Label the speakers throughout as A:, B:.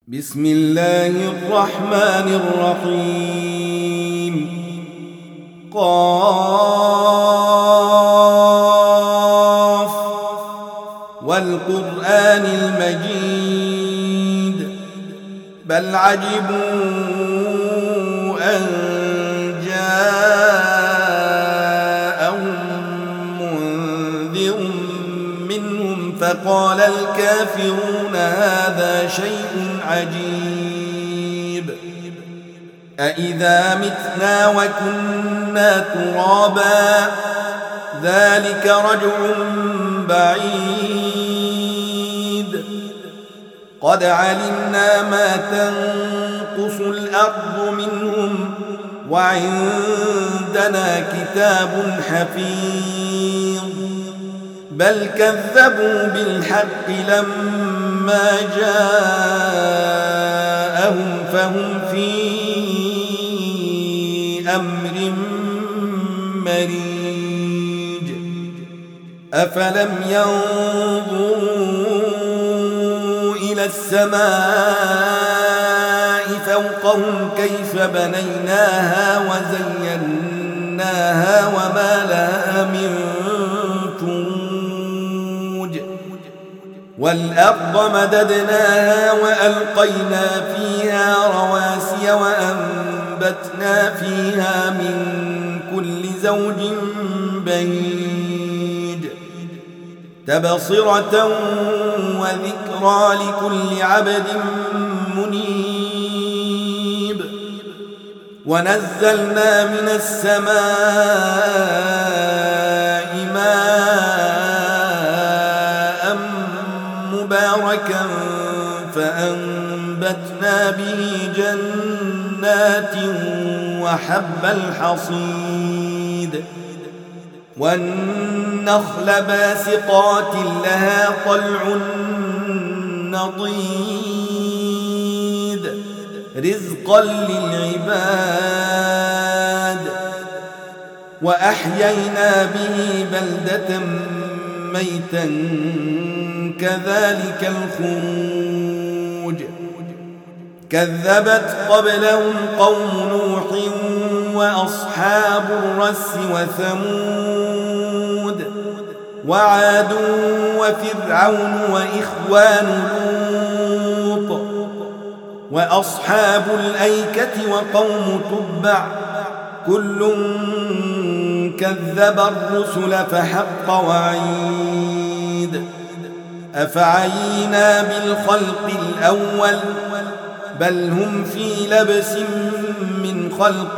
A: بسم الله الرحمن الرحيم. قاف والقرآن المجيد بل عجبوا أن جاءهم منذر منهم فقال الكافرون هذا شيء عجيب أإذا متنا وكنا ترابا ذلك رجع بعيد قد علمنا ما تنقص الأرض منهم وعندنا كتاب حفيظ بل كذبوا بالحق لما جاءهم فهم في أمر مريج أفلم ينظروا إلى السماء فوقهم كيف بنيناها وزيناها وما لها من فروج والأرض مددناها وألقينا فيها رواسي وأنبتنا فيها من كل زوج بهيج تبصرة وذكرى لكل عبد منيب ونزلنا من السماء ماء مباركا فأنبتنا به جنات وحب الحصيد والنخل باسقات لها طلع نضيد رزقا للعباد وأحيينا به بلدة ميتا كذلك الخروج كذبت قبلهم قوم نوح وأصحاب الرس وثمود وعاد وفرعون وإخوان لوط وأصحاب الأيكة وقوم تبع كل كذب الرسل فحق وعيد أفعينا بالخلق الأول بل هم في لبس من خلق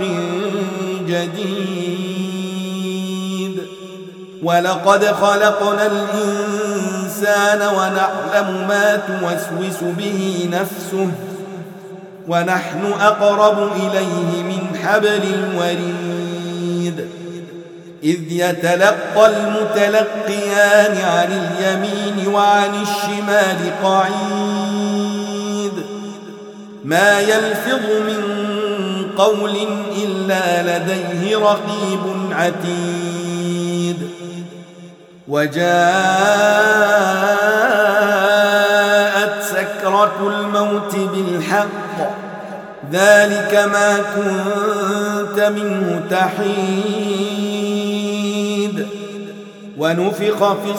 A: جديد ولقد خلقنا الإنسان ونعلم ما توسوس به نفسه ونحن أقرب إليه من حبل الوريد إذ يتلقى المتلقيان عن اليمين وعن الشمال قعيد ما يلفظ من قول إلا لديه رقيب عتيد وجاءت سكرة الموت بالحق ذلك ما كنت منه تحيد ونفخ في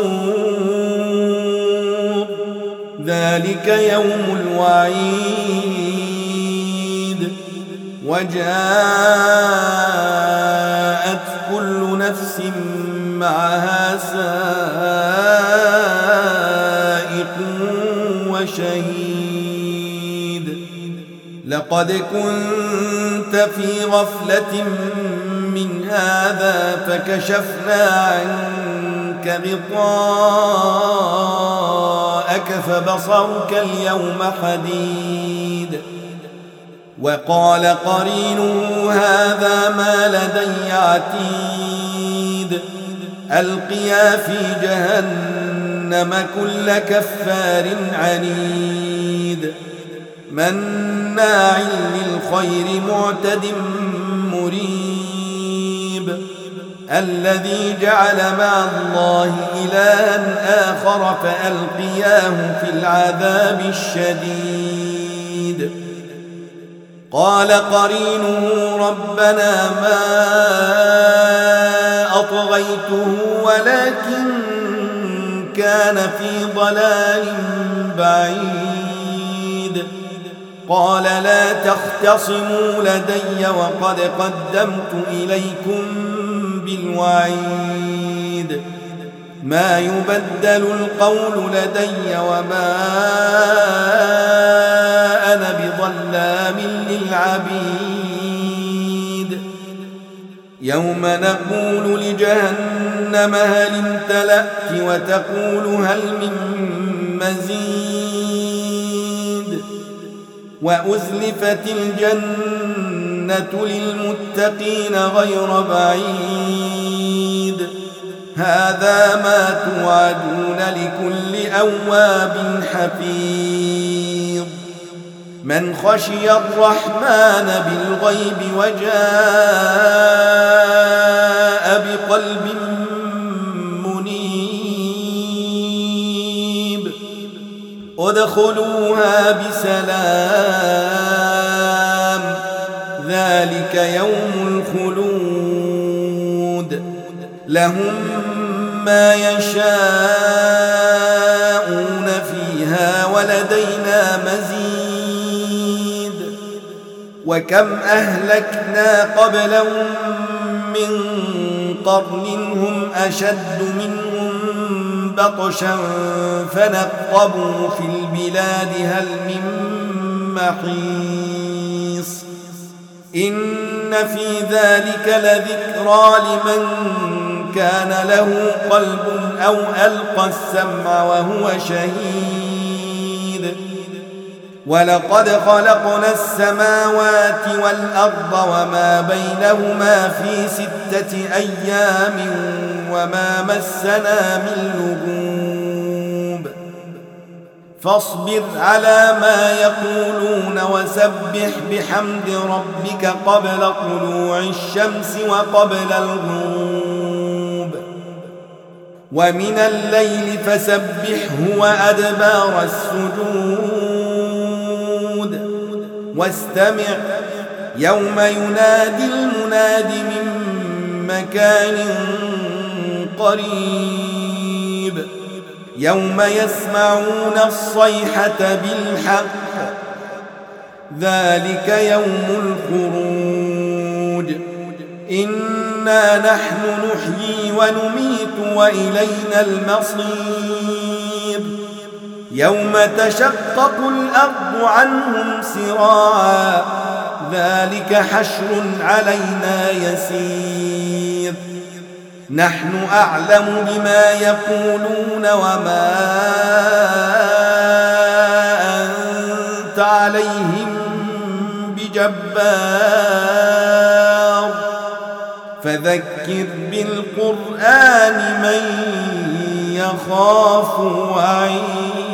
A: الصور ذلك يوم الوعيد وجاءت كل نفس معها سائق وشهيد لقد كنت في غفلة من هذا فكشفنا عنك غطاءك فبصرك اليوم حديد وقال قرينه هذا ما لدي عتيد ألقيا في جهنم كل كفار عنيد مناع للخير معتد مريب الذي جعل مع الله إلها آخر فألقياه في العذاب الشديد قال قرينه ربنا ما أطغيته ولكن كان في ضلال بعيد قال لا تختصموا لدي وقد قدمت إليكم بالوعيد ما يبدل القول لدي وما أنا بظلام للعبيد يوم نقول لجهنم هل امتلأت وتقول هل من مزيد وأزلفت الجنة للمتقين غير بعيد هذا ما توعدون لكل أواب حفيظ من خشي الرحمن بالغيب وجاء بقلب منيب ادخلوها بسلام ذلك يوم الخلود لهم ما يشاءون فيها ولدينا مزيد وكم أهلكنا قبلهم من قرن هم أشد منهم بطشا فنقبوا في البلاد هل من محيص إن في ذلك لذكرى لمن كان له قلب أو ألقى السمع وهو شهيد ولقد خلقنا السماوات والأرض وما بينهما في 6 أيام وما مسنا من لغوب فاصبر على ما يقولون وسبح بحمد ربك قبل طلوع الشمس وقبل الغروب ومن الليل فسبحه وأدبار السجود واستمع يوم ينادي المناد من مكان قريب يوم يسمعون الصيحة بالحق ذلك يوم الخروج إنا نحن نحيي ونميت وإلينا المصير يوم تشقق الأرض عنهم سراعا ذلك حشر علينا يسير نحن أعلم بما يقولون وما أنت عليهم بجبار فذكر بالقرآن من يخاف وعيد